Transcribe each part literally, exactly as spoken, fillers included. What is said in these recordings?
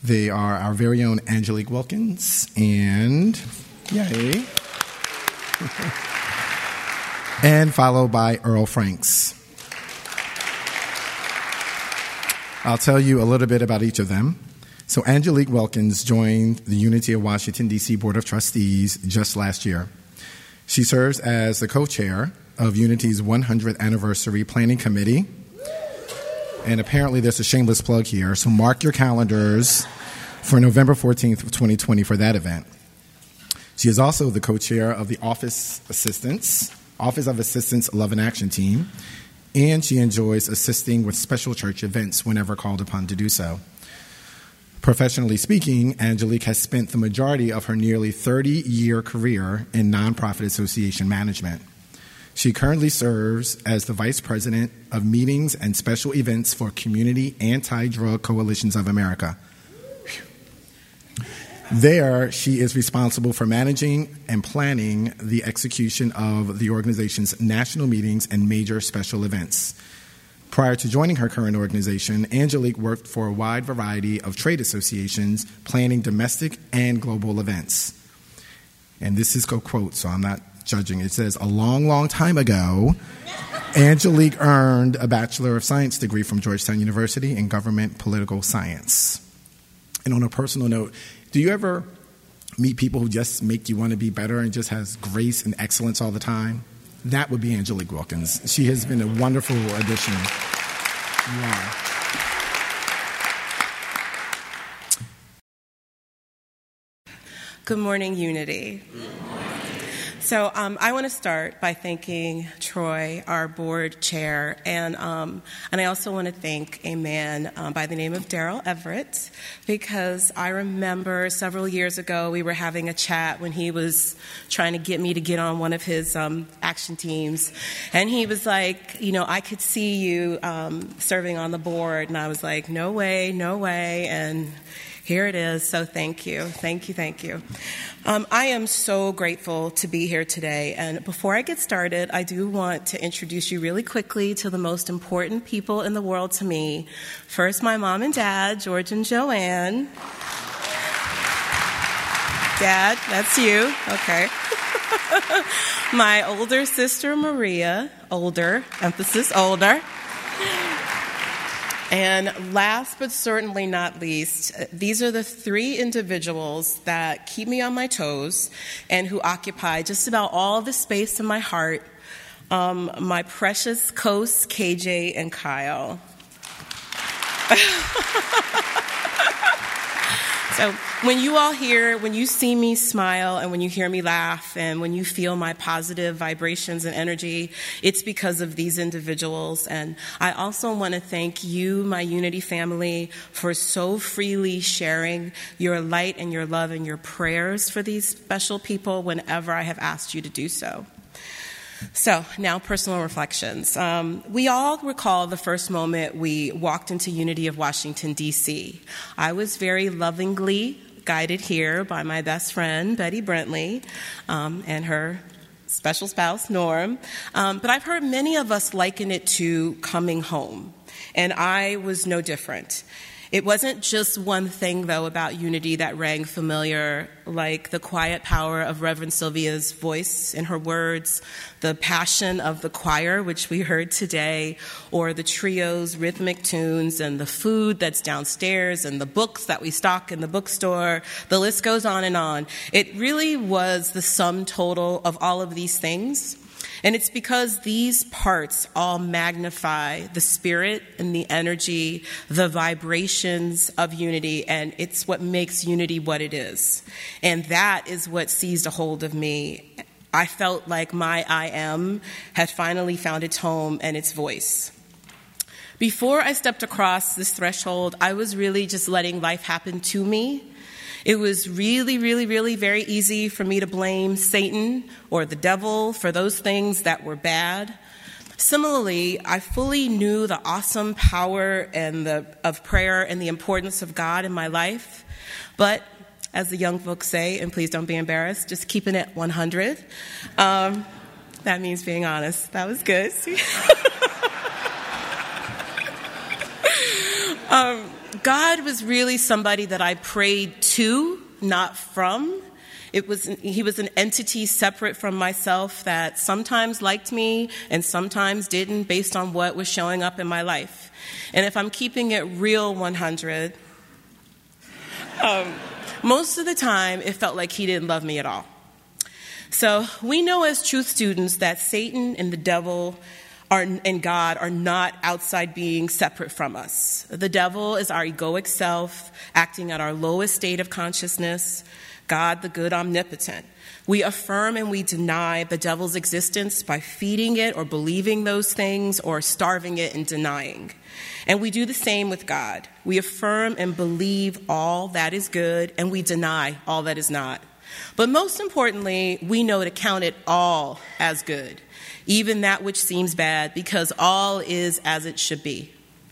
They are our very own Angelique Wilkins and, yay, and followed by Earl Franks. I'll tell you a little bit about each of them. So Angelique Wilkins joined the Unity of Washington, D C Board of Trustees just last year. She serves as the co-chair of Unity's one hundredth Anniversary Planning Committee. And apparently there's a shameless plug here, so mark your calendars for November fourteenth of twenty twenty for that event. She is also the co-chair of the Office Assistants, Office of Assistants Love and Action Team, and she enjoys assisting with special church events whenever called upon to do so. Professionally speaking, Angelique has spent the majority of her nearly thirty-year career in nonprofit association management. She currently serves as the Vice President of Meetings and Special Events for Community Anti-Drug Coalitions of America. There, she is responsible for managing and planning the execution of the organization's national meetings and major special events. Prior to joining her current organization, Angelique worked for a wide variety of trade associations, planning domestic and global events. And this is a quote, so I'm not judging. It says, a long, long time ago, Angelique earned a Bachelor of Science degree from Georgetown University in Government Political Science. And on a personal note, do you ever meet people who just make you want to be better and just has grace and excellence all the time? That would be Angelique Wilkins. She has been a wonderful addition. You are. Good morning, Unity. So um, I want to start by thanking Troy, our board chair, and um, and I also want to thank a man um, by the name of Daryl Everett, because I remember several years ago we were having a chat when he was trying to get me to get on one of his um, action teams, and he was like, you know, I could see you um, serving on the board, and I was like, no way, no way, and here it is. So thank you. Thank you. Thank you. Um, I am so grateful to be here today. And before I get started, I do want to introduce you really quickly to the most important people in the world to me. First, my mom and dad, George and Joanne. Dad, that's you. Okay. My older sister, Maria. Older. Emphasis older. And last but certainly not least, these are the three individuals that keep me on my toes and who occupy just about all the space in my heart, um, my precious Kos, K J, and Kyle. So when you all hear, when you see me smile and when you hear me laugh and when you feel my positive vibrations and energy, it's because of these individuals. And I also want to thank you, my Unity family, for so freely sharing your light and your love and your prayers for these special people whenever I have asked you to do so. So now personal reflections. Um, we all recall the first moment we walked into Unity of Washington, D C. I was very lovingly guided here by my best friend, Betty Brentley, um, and her special spouse, Norm. Um, but I've heard many of us liken it to coming home, and I was no different. It wasn't just one thing, though, about Unity that rang familiar, like the quiet power of Reverend Sylvia's voice in her words, the passion of the choir, which we heard today, or the trio's rhythmic tunes, and the food that's downstairs, and the books that we stock in the bookstore. The list goes on and on. It really was the sum total of all of these things. And it's because these parts all magnify the spirit and the energy, the vibrations of Unity, and it's what makes Unity what it is. And that is what seized a hold of me. I felt like my I am had finally found its home and its voice. Before I stepped across this threshold, I was really just letting life happen to me. It was really, really, really very easy for me to blame Satan or the devil for those things that were bad. Similarly, I fully knew the awesome power and the, of prayer and the importance of God in my life. But as the young folks say, and please don't be embarrassed, just keeping it one hundred. Um, that means being honest. That was good. um, God was really somebody that I prayed to, not from. It was, he was an entity separate from myself that sometimes liked me and sometimes didn't based on what was showing up in my life. And if I'm keeping it real one hundred, um, most of the time it felt like he didn't love me at all. So we know as truth students that Satan and the devil are, and God are not outside beings separate from us. The devil is our egoic self acting at our lowest state of consciousness. God, the good omnipotent. We affirm and we deny the devil's existence by feeding it or believing those things or starving it and denying. And we do the same with God. We affirm and believe all that is good and we deny all that is not. But most importantly, we know to count it all as good, even that which seems bad, because all is as it should be.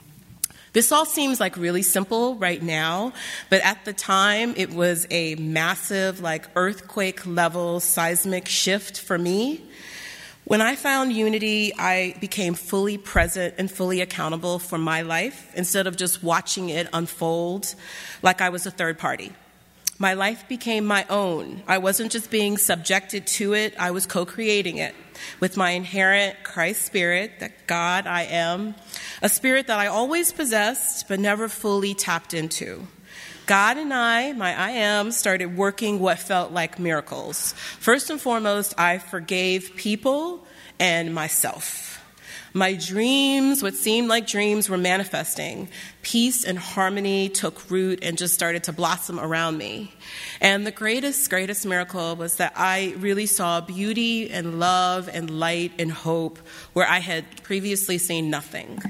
This all seems like really simple right now, but at the time it was a massive, like earthquake level seismic shift for me. When I found unity, I became fully present and fully accountable for my life instead of just watching it unfold like I was a third party. My life became my own. I wasn't just being subjected to it, I was co-creating it with my inherent Christ spirit, that God I am, a spirit that I always possessed but never fully tapped into. God and I, my I am, started working what felt like miracles. First and foremost, I forgave people and myself. My dreams, what seemed like dreams, were manifesting. Peace and harmony took root and just started to blossom around me. And the greatest, greatest miracle was that I really saw beauty and love and light and hope where I had previously seen nothing.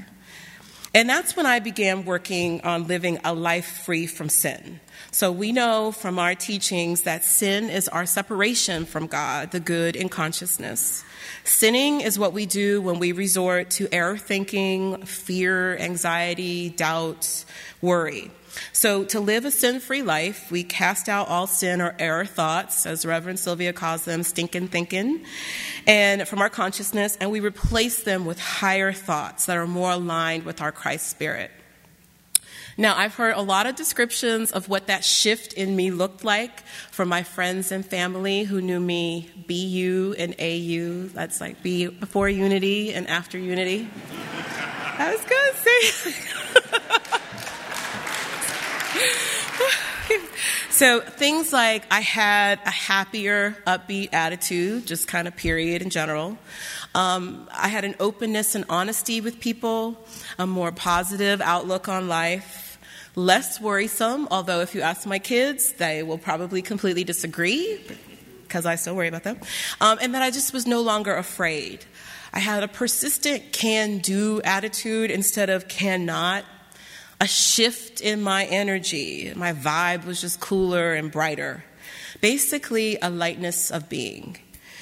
And that's when I began working on living a life free from sin. So we know from our teachings that sin is our separation from God, the good in consciousness. Sinning is what we do when we resort to error thinking, fear, anxiety, doubt, worry. So to live a sin-free life, we cast out all sin or error thoughts, as Reverend Sylvia calls them, stinking thinking, and from our consciousness, and we replace them with higher thoughts that are more aligned with our Christ spirit. Now, I've heard a lot of descriptions of what that shift in me looked like from my friends and family who knew me B U and A U. That's like B before unity and after unity. That was good, see? So things like I had a happier, upbeat attitude, just kind of period in general. Um, I had an openness and honesty with people, a more positive outlook on life, less worrisome, although if you ask my kids, they will probably completely disagree because I still worry about them. Um, and that I just was no longer afraid. I had a persistent can-do attitude instead of cannot. A shift in my energy. My vibe was just cooler and brighter. Basically, a lightness of being.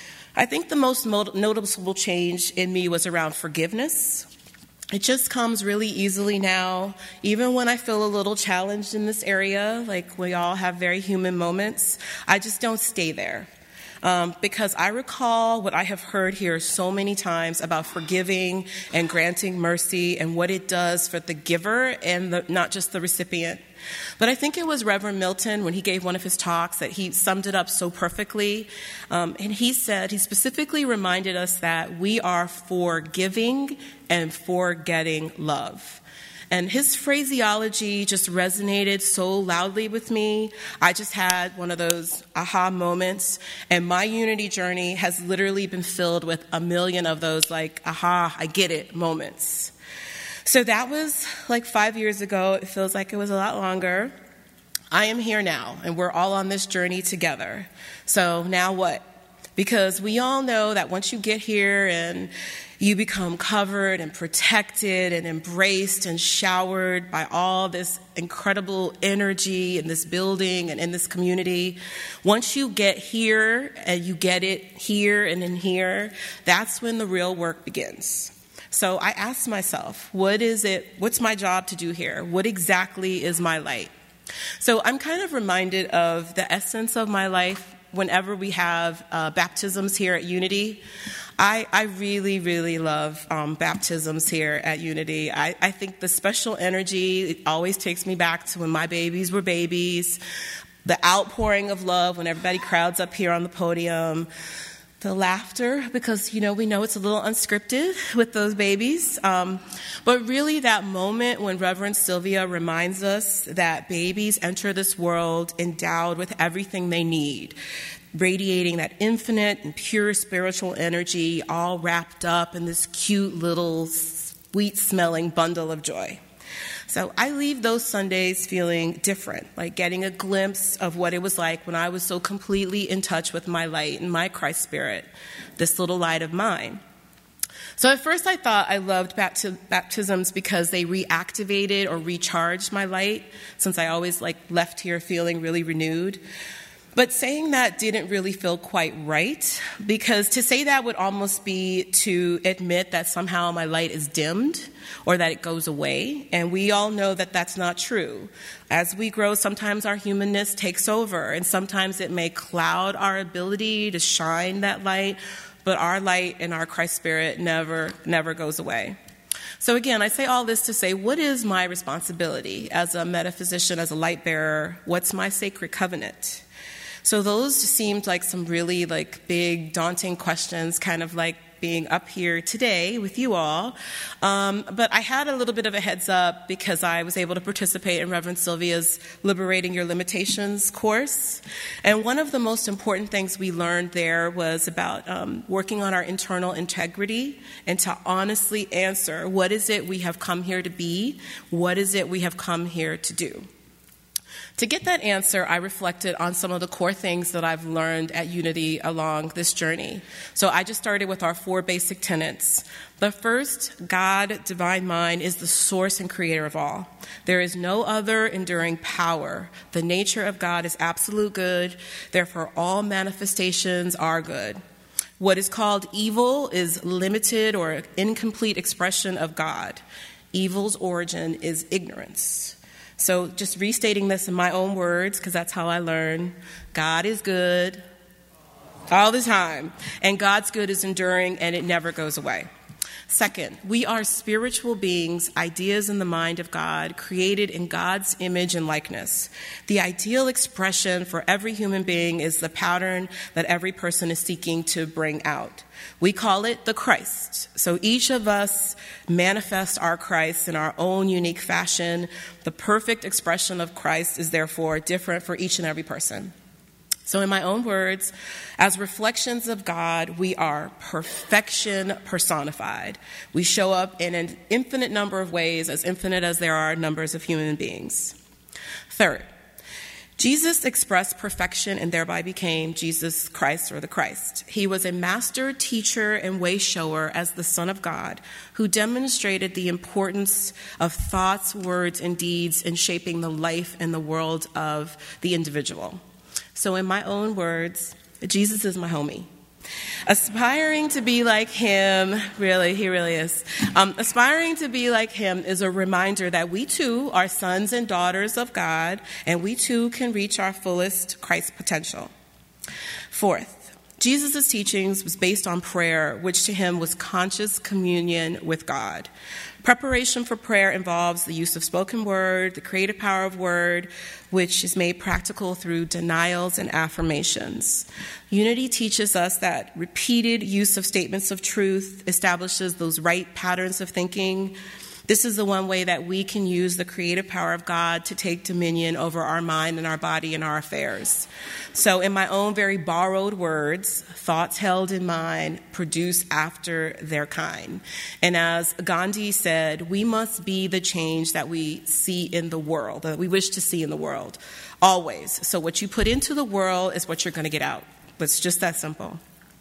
I think the most noticeable change in me was around forgiveness. It just comes really easily now, even when I feel a little challenged in this area, like we all have very human moments. I just don't stay there. Um, because I recall what I have heard here so many times about forgiving and granting mercy and what it does for the giver and the, not just the recipient. But I think it was Reverend Milton, when he gave one of his talks, that he summed it up so perfectly. Um, and he said, he specifically reminded us that we are for giving and for getting love. And his phraseology just resonated so loudly with me. I just had one of those aha moments. And my unity journey has literally been filled with a million of those, like, aha, I get it moments. So that was like five years ago. It feels like it was a lot longer. I am here now, and we're all on this journey together. So now what? Because we all know that once you get here and you become covered and protected and embraced and showered by all this incredible energy in this building and in this community. Once you get here and you get it here and in here, that's when the real work begins. So I asked myself, what is it, what's my job to do here? What exactly is my light? So I'm kind of reminded of the essence of my life whenever we have uh, baptisms here at Unity. I, I really, really love um, baptisms here at Unity. I, I think the special energy, it always takes me back to when my babies were babies, the outpouring of love when everybody crowds up here on the podium, the laughter, because, you know, we know it's a little unscripted with those babies. Um, but really that moment when Reverend Sylvia reminds us that babies enter this world endowed with everything they need, radiating that infinite and pure spiritual energy, all wrapped up in this cute little sweet-smelling bundle of joy. So I leave those Sundays feeling different, like getting a glimpse of what it was like when I was so completely in touch with my light and my Christ spirit, this little light of mine. So at first I thought I loved bapti- baptisms because they reactivated or recharged my light, since I always like left here feeling really renewed. But saying that didn't really feel quite right, because to say that would almost be to admit that somehow my light is dimmed or that it goes away. And we all know that that's not true. As we grow, sometimes our humanness takes over, and sometimes it may cloud our ability to shine that light, but our light and our Christ spirit never, never goes away. So again, I say all this to say, what is my responsibility as a metaphysician, as a light bearer? What's my sacred covenant? So those seemed like some really like big, daunting questions, kind of like being up here today with you all. Um, but I had a little bit of a heads up because I was able to participate in Reverend Sylvia's Liberating Your Limitations course. And one of the most important things we learned there was about um, working on our internal integrity and to honestly answer, what is it we have come here to be? What is it we have come here to do? To get that answer, I reflected on some of the core things that I've learned at Unity along this journey. So I just started with our four basic tenets. The first, God, divine mind, is the source and creator of all. There is no other enduring power. The nature of God is absolute good. Therefore, all manifestations are good. What is called evil is limited or incomplete expression of God. Evil's origin is ignorance. So just restating this in my own words, because that's how I learn. God is good all the time, and God's good is enduring, and it never goes away. Second, we are spiritual beings, ideas in the mind of God, created in God's image and likeness. The ideal expression for every human being is the pattern that every person is seeking to bring out. We call it the Christ. So each of us manifests our Christ in our own unique fashion. The perfect expression of Christ is therefore different for each and every person. So in my own words, as reflections of God, we are perfection personified. We show up in an infinite number of ways, as infinite as there are numbers of human beings. Third, Jesus expressed perfection and thereby became Jesus Christ, or the Christ. He was a master teacher and way shower as the Son of God, who demonstrated the importance of thoughts, words, and deeds in shaping the life and the world of the individual. So in my own words, Jesus is my homie. Aspiring to be like him, really, he really is. Um, aspiring to be like him is a reminder that we too are sons and daughters of God, and we too can reach our fullest Christ potential. Fourth, Jesus' teachings was based on prayer, which to him was conscious communion with God. Preparation for prayer involves the use of spoken word, the creative power of word, which is made practical through denials and affirmations. Unity teaches us that repeated use of statements of truth establishes those right patterns of thinking. This is the one way that we can use the creative power of God to take dominion over our mind and our body and our affairs. So in my own very borrowed words, thoughts held in mind produce after their kind. And as Gandhi said, we must be the change that we see in the world, that we wish to see in the world, always. So what you put into the world is what you're going to get out. It's just that simple.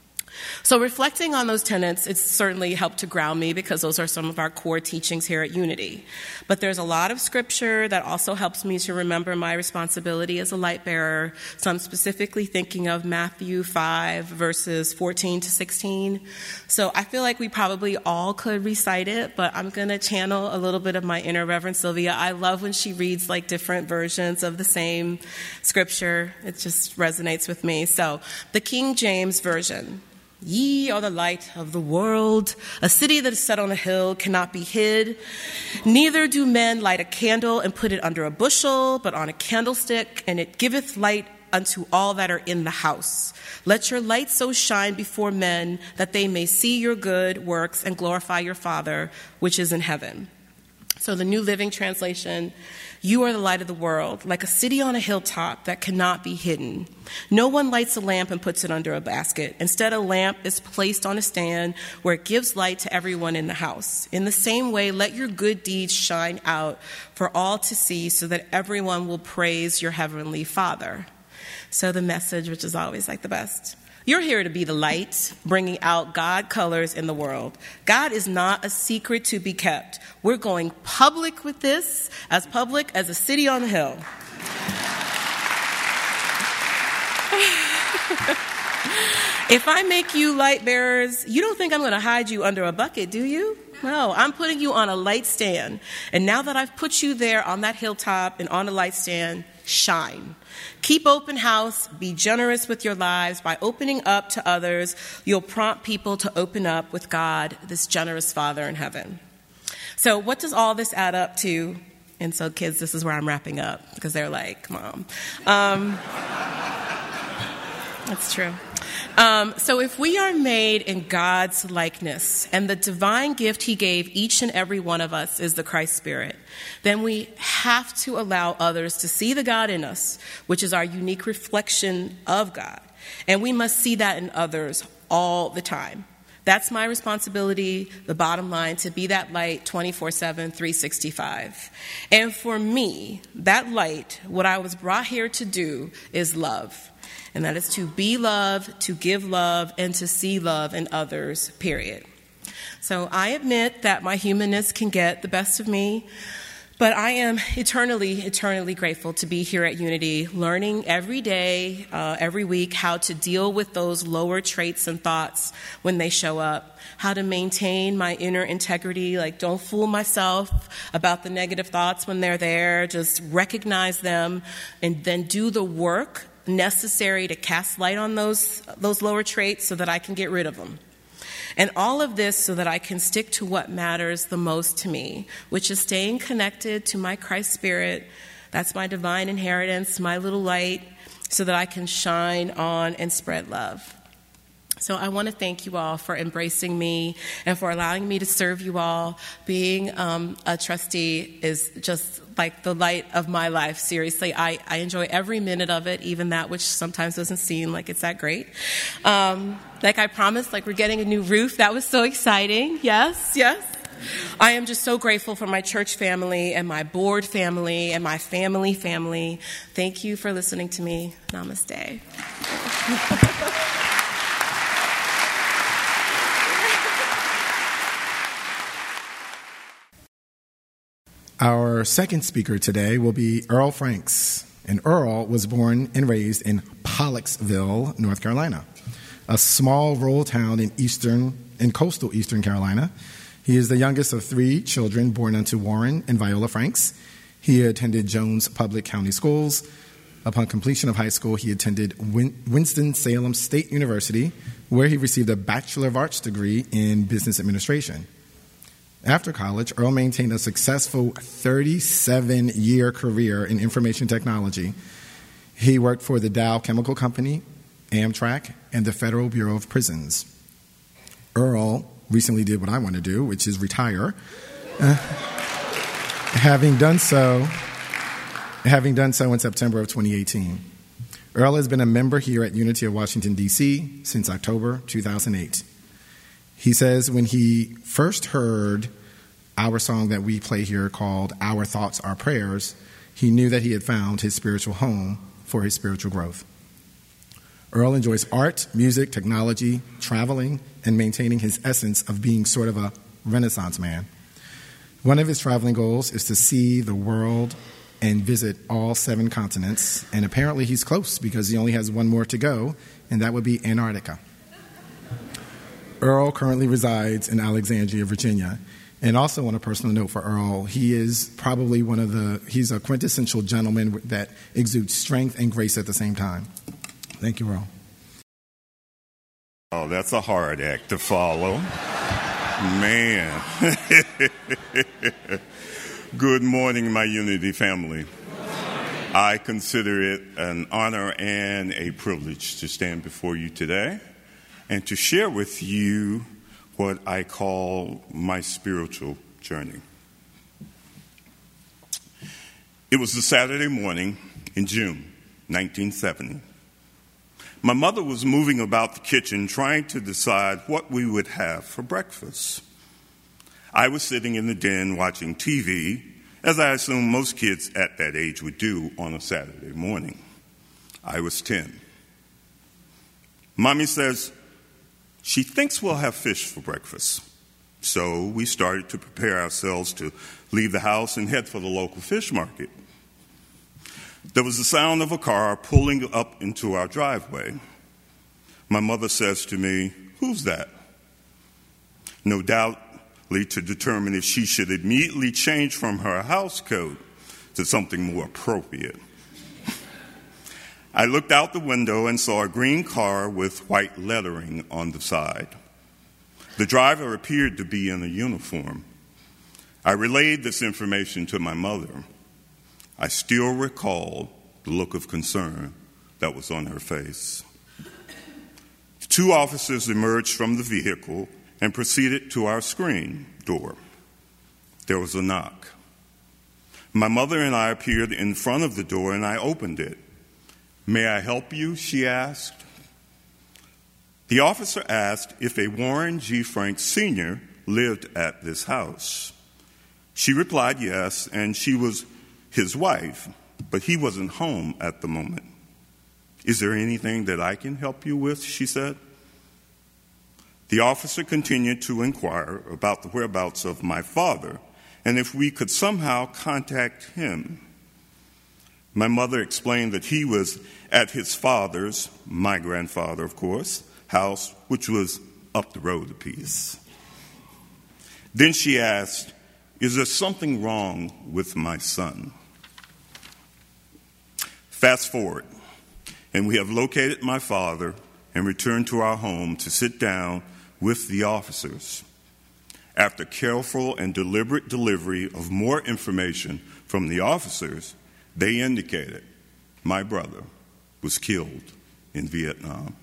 So reflecting on those tenets, it's certainly helped to ground me because those are some of our core teachings here at Unity. But there's a lot of scripture that also helps me to remember my responsibility as a light bearer. So I'm specifically thinking of Matthew five, verses fourteen to sixteen. So I feel like we probably all could recite it, but I'm going to channel a little bit of my inner Reverend Sylvia. I love when she reads like different versions of the same scripture. It just resonates with me. So the King James Version. Ye are the light of the world. A city that is set on a hill cannot be hid. Neither do men light a candle and put it under a bushel, but on a candlestick, and it giveth light unto all that are in the house. Let your light so shine before men that they may see your good works and glorify your Father which is in heaven. So the New Living Translation, you are the light of the world, like a city on a hilltop that cannot be hidden. No one lights a lamp and puts it under a basket. Instead, a lamp is placed on a stand where it gives light to everyone in the house. In the same way, let your good deeds shine out for all to see so that everyone will praise your heavenly Father. So the Message, which is always like the best. You're here to be the light, bringing out God colors in the world. God is not a secret to be kept. We're going public with this, as public as a city on the hill. If I make you light bearers, you don't think I'm going to hide you under a bucket, do you? No, I'm putting you on a light stand. And now that I've put you there on that hilltop and on a light stand, shine. Keep open house. Be generous with your lives. By opening up to others, you'll prompt people to open up with God, this generous Father in heaven. So what does all this add up to? And so, kids, this is where I'm wrapping up because they're like, Mom. Um, that's true. Um, so if we are made in God's likeness and the divine gift he gave each and every one of us is the Christ Spirit, then we have to allow others to see the God in us, which is our unique reflection of God. And we must see that in others all the time. That's my responsibility, the bottom line, to be that light twenty-four seven, three sixty-five. And for me, that light, what I was brought here to do is love. And that is to be love, to give love, and to see love in others, period. So I admit that my humanness can get the best of me, but I am eternally, eternally grateful to be here at Unity, learning every day, uh, every week, how to deal with those lower traits and thoughts when they show up, how to maintain my inner integrity, like don't fool myself about the negative thoughts when they're there, just recognize them, and then do the work necessary to cast light on those those lower traits so that I can get rid of them. And all of this so that I can stick to what matters the most to me, which is staying connected to my Christ Spirit. That's my divine inheritance, my little light, so that I can shine on and spread love. So I want to thank you all for embracing me and for allowing me to serve you all. Being um, a trustee is just like the light of my life. Seriously, I, I enjoy every minute of it, even that which sometimes doesn't seem like it's that great. Um, like I promised, like we're getting a new roof. That was so exciting. Yes, yes. I am just so grateful for my church family and my board family and my family family. Thank you for listening to me. Namaste. Our second speaker today will be Earl Franks. And Earl was born and raised in Pollocksville, North Carolina, a small rural town in eastern in coastal eastern Carolina. He is the youngest of three children born unto Warren and Viola Franks. He attended Jones Public County Schools. Upon completion of high school, he attended Win- Winston-Salem State University, where he received a Bachelor of Arts degree in Business Administration. After college, Earl maintained a successful thirty-seven-year career in information technology. He worked for the Dow Chemical Company, Amtrak, and the Federal Bureau of Prisons. Earl recently did what I want to do, which is retire. Uh, having done so, having done so in September of twenty eighteen. Earl has been a member here at Unity of Washington, D C since October two thousand eight. He says when he first heard our song that we play here called Our Thoughts, Our Prayers, he knew that he had found his spiritual home for his spiritual growth. Earl enjoys art, music, technology, traveling, and maintaining his essence of being sort of a Renaissance man. One of his traveling goals is to see the world and visit all seven continents, and apparently he's close because he only has one more to go, and that would be Antarctica. Earl currently resides in Alexandria, Virginia. And also on a personal note for Earl, he is probably one of the, he's a quintessential gentleman that exudes strength and grace at the same time. Thank you, Earl. Oh, that's a hard act to follow. Man. Good morning, my Unity family. I consider it an honor and a privilege to stand before you today and to share with you what I call my spiritual journey. It was a Saturday morning in June nineteen seventy. My mother was moving about the kitchen trying to decide what we would have for breakfast. I was sitting in the den watching T V, as I assume most kids at that age would do on a Saturday morning. I was ten. Mommy says she thinks we'll have fish for breakfast. So we started to prepare ourselves to leave the house and head for the local fish market. There was the sound of a car pulling up into our driveway. My mother says to me, "Who's that?" No doubtly to determine if she should immediately change from her house coat to something more appropriate. I looked out the window and saw a green car with white lettering on the side. The driver appeared to be in a uniform. I relayed this information to my mother. I still recall the look of concern that was on her face. The two officers emerged from the vehicle and proceeded to our screen door. There was a knock. My mother and I appeared in front of the door, and I opened it. "May I help you?" she asked. The officer asked if a Warren G. Frank Senior lived at this house. She replied yes, and she was his wife, but he wasn't home at the moment. "Is there anything that I can help you with?" she said. The officer continued to inquire about the whereabouts of my father and if we could somehow contact him. My mother explained that he was at his father's, my grandfather, of course, house, which was up the road a piece. Then she asked, "Is there something wrong with my son?" Fast forward, and we have located my father and returned to our home to sit down with the officers. After careful and deliberate delivery of more information from the officers, they indicated my brother was killed in Vietnam.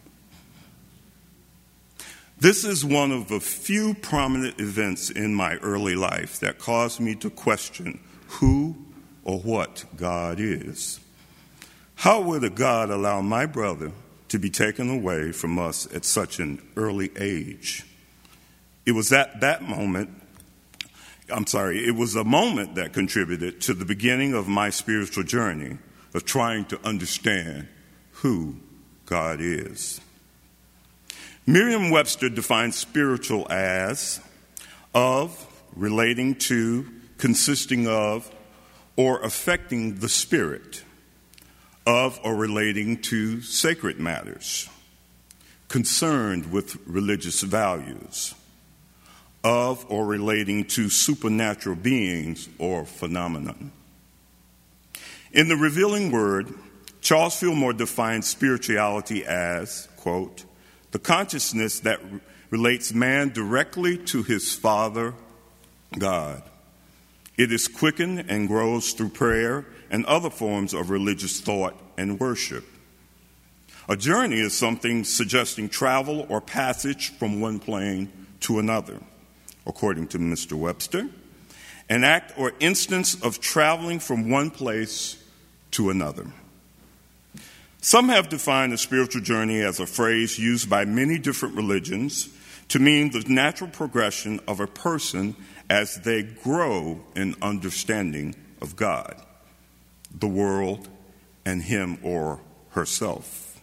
This is one of the few prominent events in my early life that caused me to question who or what God is. How would a God allow my brother to be taken away from us at such an early age? It was at that moment, I'm sorry, it was a moment that contributed to the beginning of my spiritual journey of trying to understand who God is. Merriam-Webster defines spiritual as of, relating to, consisting of, or affecting the spirit, of or relating to sacred matters, concerned with religious values, of or relating to supernatural beings or phenomenon. In the Revealing Word, Charles Fillmore defines spirituality as, quote, the consciousness that re- relates man directly to his Father, God. It is quickened and grows through prayer and other forms of religious thought and worship. A journey is something suggesting travel or passage from one plane to another, according to Mister Webster. An act or instance of traveling from one place to another. Some have defined the spiritual journey as a phrase used by many different religions to mean the natural progression of a person as they grow in understanding of God, the world, and him or herself.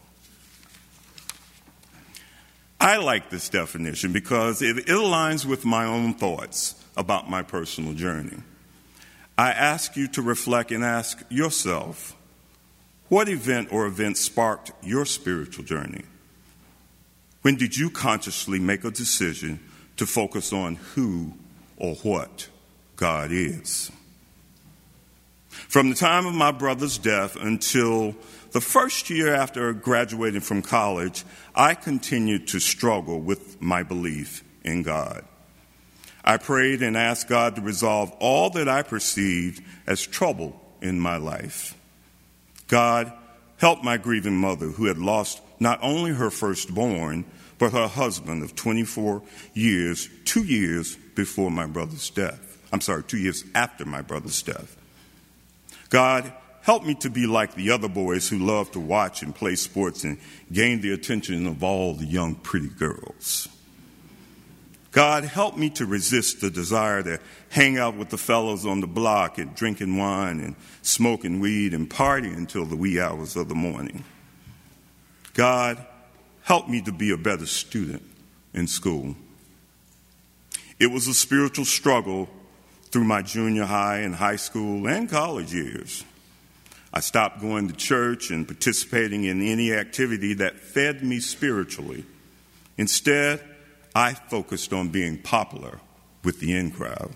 I like this definition because it, it aligns with my own thoughts about my personal journey. I ask you to reflect and ask yourself, what event or events sparked your spiritual journey? When did you consciously make a decision to focus on who or what God is? From the time of my brother's death until the first year after graduating from college, I continued to struggle with my belief in God. I prayed and asked God to resolve all that I perceived as trouble in my life. God, help my grieving mother who had lost not only her firstborn, but her husband of twenty-four years, two years before my brother's death. I'm sorry, two years after my brother's death. God, help me to be like the other boys who love to watch and play sports and gain the attention of all the young, pretty girls. God, help me to resist the desire to hang out with the fellows on the block and drinking wine and smoking weed and party until the wee hours of the morning. God, help me to be a better student in school. It was a spiritual struggle through my junior high and high school and college years. I stopped going to church and participating in any activity that fed me spiritually. Instead, I focused on being popular with the in crowd.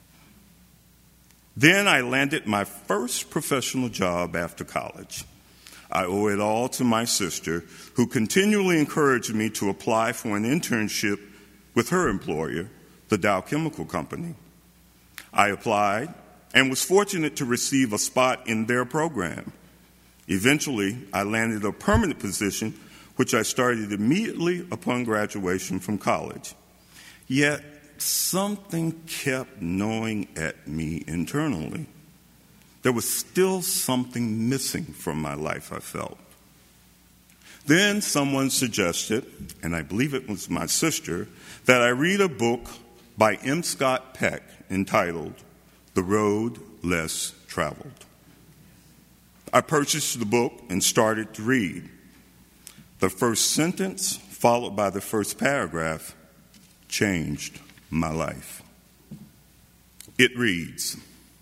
Then I landed my first professional job after college. I owe it all to my sister, who continually encouraged me to apply for an internship with her employer, the Dow Chemical Company. I applied and was fortunate to receive a spot in their program. Eventually, I landed a permanent position, which I started immediately upon graduation from college. Yet, something kept gnawing at me internally. There was still something missing from my life, I felt. Then someone suggested, and I believe it was my sister, that I read a book by M. Scott Peck entitled The Road Less Traveled. I purchased the book and started to read. The first sentence, followed by the first paragraph, changed my life. It reads,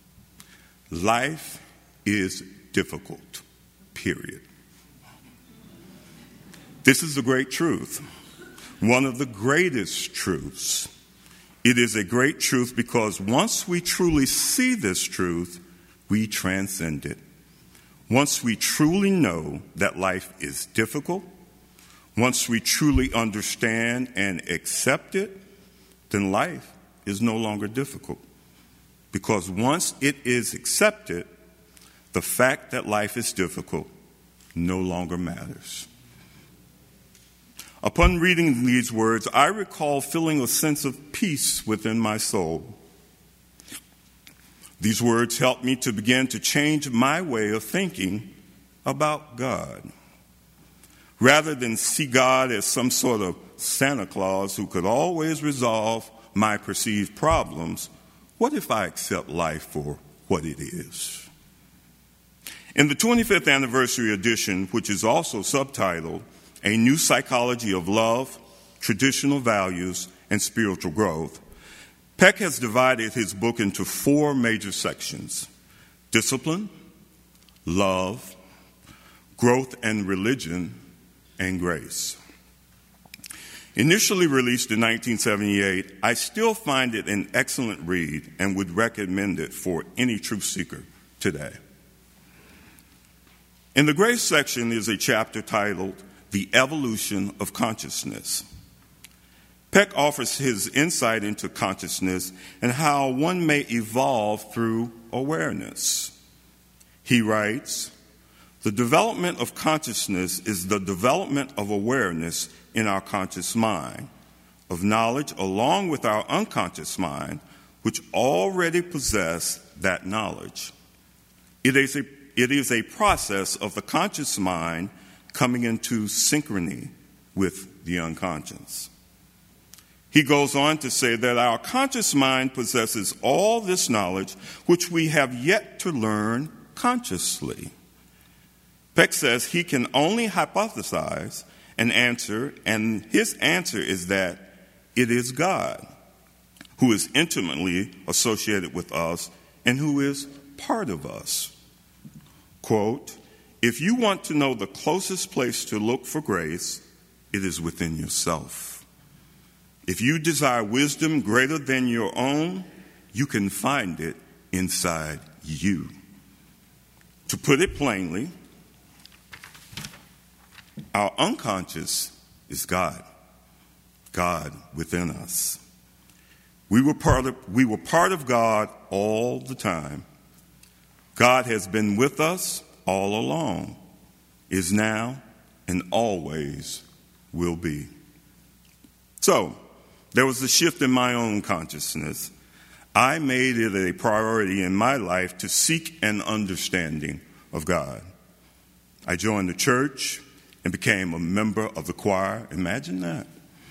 "Life is difficult, period." This is a great truth, one of the greatest truths. It is a great truth because once we truly see this truth, we transcend it. Once we truly know that life is difficult, once we truly understand and accept it, then life is no longer difficult. Because once it is accepted, the fact that life is difficult no longer matters. Upon reading these words, I recall feeling a sense of peace within my soul. These words helped me to begin to change my way of thinking about God. Rather than see God as some sort of Santa Claus who could always resolve my perceived problems, what if I accept life for what it is? In the twenty-fifth anniversary edition, which is also subtitled A New Psychology of Love, Traditional Values, and Spiritual Growth, Peck has divided his book into four major sections: discipline, love, growth and religion, and grace. Initially released in nineteen seventy-eight, I still find it an excellent read and would recommend it for any truth seeker today. In the grace section is a chapter titled The Evolution of Consciousness. Peck offers his insight into consciousness and how one may evolve through awareness. He writes, "The development of consciousness is the development of awareness in our conscious mind, of knowledge along with our unconscious mind, which already possess that knowledge. It is a, it is a process of the conscious mind coming into synchrony with the unconscious." He goes on to say that our conscious mind possesses all this knowledge which we have yet to learn consciously. Peck says he can only hypothesize an answer, and his answer is that it is God, who is intimately associated with us and who is part of us. Quote, "If you want to know the closest place to look for grace, it is within yourself. If you desire wisdom greater than your own, you can find it inside you." To put it plainly, our unconscious is God, God within us. We were part of, we were part of God all the time. God has been with us all along, is now, and always will be. So, there was a shift in my own consciousness. I made it a priority in my life to seek an understanding of God. I joined the church and became a member of the choir. Imagine that.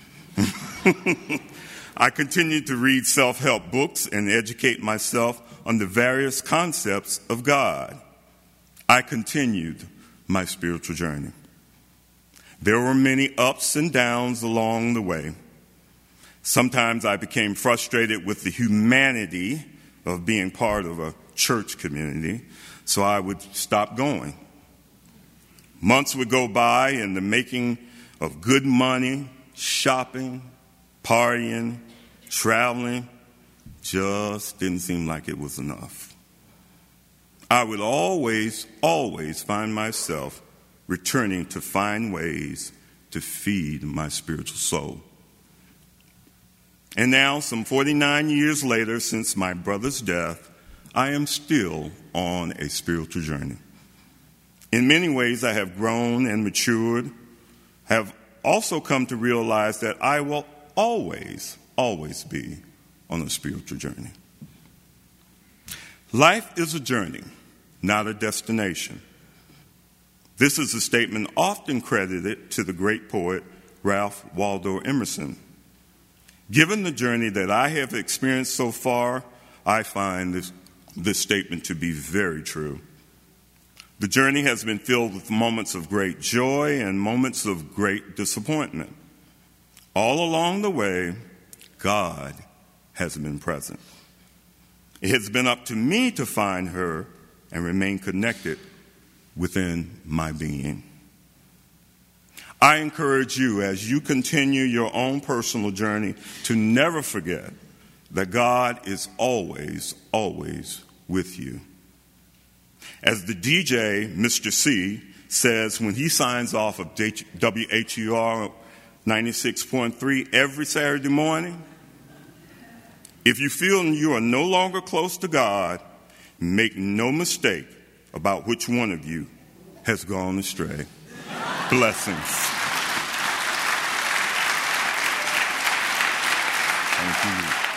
I continued to read self-help books and educate myself on the various concepts of God. I continued my spiritual journey. There were many ups and downs along the way. Sometimes I became frustrated with the humanity of being part of a church community, so I would stop going. Months would go by in the making of good money, shopping, partying, traveling. Just didn't seem like it was enough. I would always, always find myself returning to find ways to feed my spiritual soul. And now, some forty-nine years later, since my brother's death, I am still on a spiritual journey. In many ways, I have grown and matured, have also come to realize that I will always, always be on a spiritual journey. Life is a journey, not a destination. This is a statement often credited to the great poet Ralph Waldo Emerson. Given the journey that I have experienced so far, I find this, this statement to be very true. The journey has been filled with moments of great joy and moments of great disappointment. All along the way, God has been present. It has been up to me to find her and remain connected within my being. I encourage you, as you continue your own personal journey, to never forget that God is always, always with you. As the D J, Mister C, says when he signs off of W H U R ninety-six point three every Saturday morning, if you feel you are no longer close to God, make no mistake about which one of you has gone astray. Blessings. Thank you.